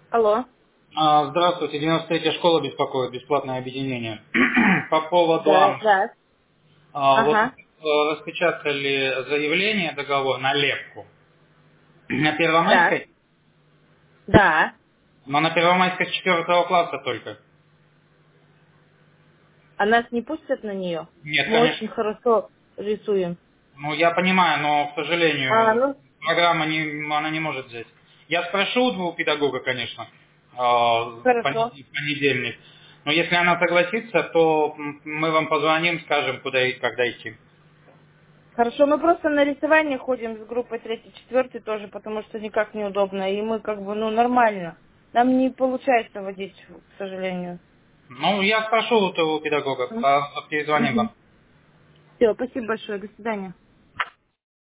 Алло. Здравствуйте, 93-я школа беспокоит, бесплатное объединение. По поводу, Да, да. вот Ага. распечатали заявление, договор на лепку. На Так. Первомайской, Да. но на Первомайской с 4 класса только. А нас не пустят на нее? Нет, Мы очень конечно. хорошо рисуем. Ну, я понимаю, но, к А, сожалению, ну, программа она не может взять. Я спрошу у двух педагога, конечно, в хорошо. понедельник. Но если она согласится, то мы вам позвоним, скажем, куда и когда идти. Хорошо, мы просто на рисование ходим с группой 3-4 тоже, потому что никак неудобно. И мы как бы, ну, нормально. Нам не получается водить, к сожалению. Ну, я спрошу у того педагога, перезвоним вам. Все, спасибо большое. До свидания.